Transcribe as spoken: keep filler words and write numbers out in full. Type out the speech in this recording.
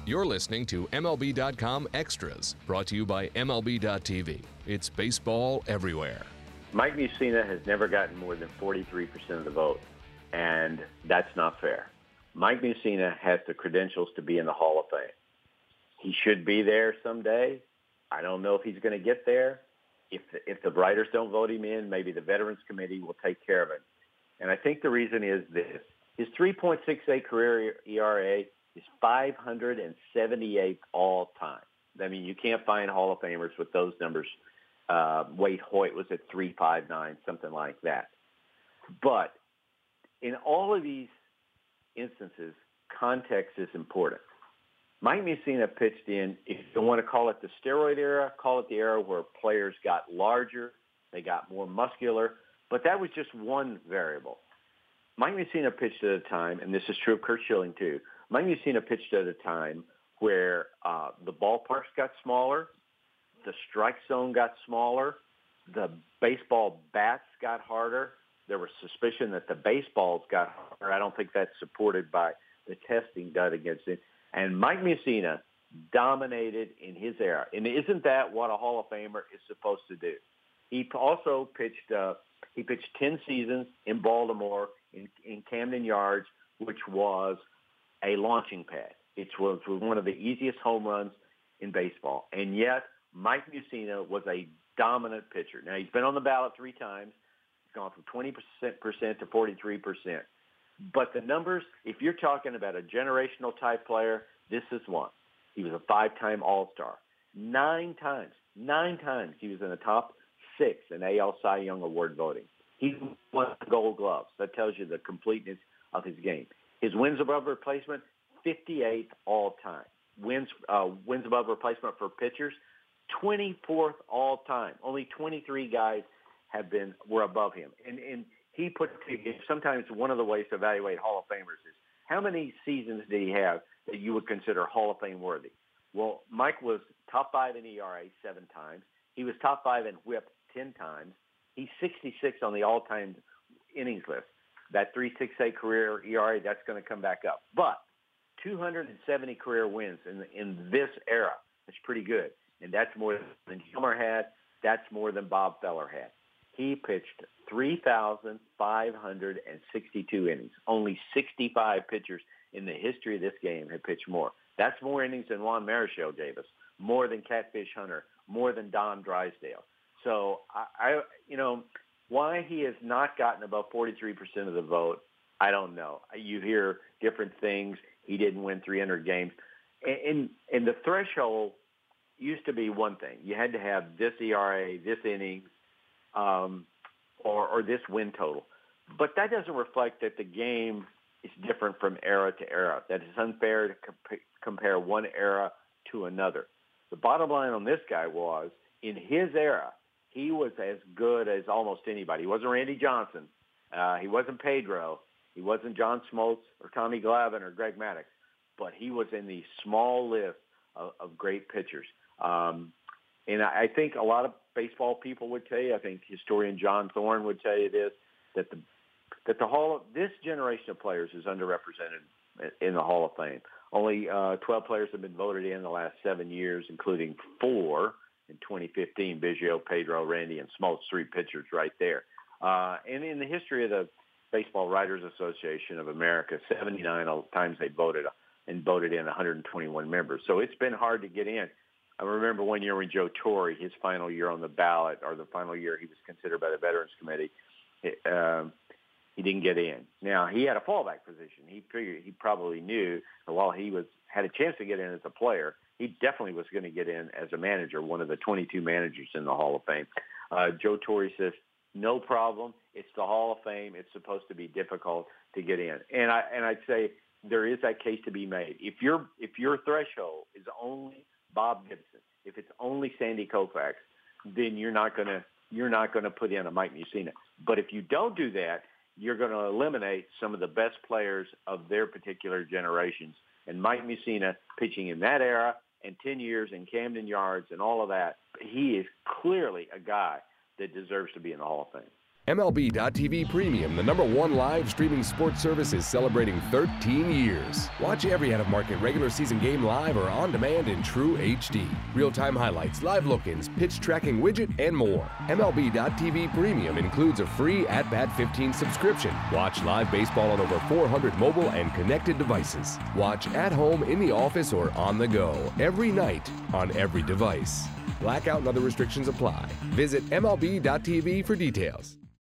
You're listening to M L B dot com Extras, brought to you by M L B dot T V. It's baseball everywhere. Mike Mussina has never gotten more than forty-three percent of the vote, and that's not fair. Mike Mussina has the credentials to be in the Hall of Fame. He should be there someday. I don't know if he's going to get there. If the, if the writers don't vote him in, maybe the Veterans Committee will take care of it. And I think the reason is this. His three point six eight career E R A is five hundred seventy-eighth all time. I mean, you can't find Hall of Famers with those numbers. Uh, Wade Hoyt was at three fifty-nine, something like that. But in all of these instances, context is important. Mike Mussina pitched in, if you want to call it the steroid era, call it the era where players got larger, they got more muscular, but that was just one variable. Mike Mussina pitched at a time, and this is true of Curt Schilling too, Mike Mussina pitched at a time where uh, the ballparks got smaller, the strike zone got smaller, the baseball bats got harder. There was suspicion that the baseballs got harder. I don't think that's supported by the testing done against it. And Mike Mussina dominated in his era. And isn't that what a Hall of Famer is supposed to do? He also pitched uh, he pitched ten seasons in Baltimore, in, in Camden Yards, which was a launching pad. It was one of the easiest home runs in baseball. And yet, Mike Mussina was a dominant pitcher. Now, he's been on the ballot three times. He's gone from twenty percent to forty-three percent. But the numbers, if you're talking about a generational type player, this is one. He was a five-time All-Star. Nine times, nine times he was in the top six in A L Cy Young Award voting. He won the Gold Gloves. That tells you the completeness of his game. His wins above replacement, fifty-eighth all-time. Wins, uh, wins above replacement for pitchers, twenty-fourth all-time. Only twenty-three guys have been were above him. And, and he put together, sometimes one of the ways to evaluate Hall of Famers is how many seasons did he have that you would consider Hall of Fame worthy? Well, Mike was top five in E R A seven times. He was top five in whip ten times. He's sixty-six on the all-time innings list. That three point six eight career E R A, that's going to come back up. But two hundred seventy career wins in, in this era. That's pretty good. And that's more than Gilmer had. That's more than Bob Feller had. He pitched three thousand five hundred sixty-two innings. Only sixty-five pitchers in the history of this game have pitched more. That's more innings than Juan Marichal Davis, more than Catfish Hunter, more than Don Drysdale. So, I, I, you know, why he has not gotten above forty-three percent of the vote, I don't know. You hear different things. He didn't win three hundred games. And, and, and the threshold used to be one thing. You had to have this E R A, this innings, um, or, or this win total. But that doesn't reflect that the game is different from era to era, that it's unfair to comp- compare one era to another. The bottom line on this guy was, in his era, he was as good as almost anybody. He wasn't Randy Johnson. Uh, he wasn't Pedro. He wasn't John Smoltz or Tommy Glavine or Greg Maddux. But he was in the small list of, of great pitchers. Um, and I, I think a lot of baseball people would tell you, I think historian John Thorne would tell you this, that the that the Hall of, this generation of players is underrepresented in the Hall of Fame. Only uh, twelve players have been voted in the last seven years, including four in twenty fifteen, Biggio, Pedro, Randy, and Smoltz, three pitchers right there. Uh, and in the history of the Baseball Writers Association of America, seventy-nine times they voted and voted in one hundred twenty-one members. So it's been hard to get in. I remember one year when Joe Torre, his final year on the ballot, or the final year he was considered by the Veterans Committee, it, um, he didn't get in. Now, he had a fallback position. He figured, he probably knew that while he was had a chance to get in as a player, he definitely was going to get in as a manager, one of the twenty-two managers in the Hall of Fame. Uh, Joe Torre says, no problem. It's the Hall of Fame. It's supposed to be difficult to get in. And, I, and I'd say there is that case to be made. If, your if your threshold is only Bob Gibson, if it's only Sandy Koufax, then you're not going to you're not going to put in a Mike Mussina. But if you don't do that, you're going to eliminate some of the best players of their particular generations. And Mike Mussina, pitching in that era and ten years in Camden Yards and all of that, he is clearly a guy that deserves to be in the Hall of Fame. M L B dot T V Premium, the number one live streaming sports service, is celebrating thirteen years. Watch every out-of-market regular season game live or on demand in true H D. Real-time highlights, live look-ins, pitch tracking widget, and more. M L B dot T V Premium includes a free At Bat fifteen subscription. Watch live baseball on over four hundred mobile and connected devices. Watch at home, in the office, or on the go every night on every device. Blackout and other restrictions apply. Visit M L B dot T V for details.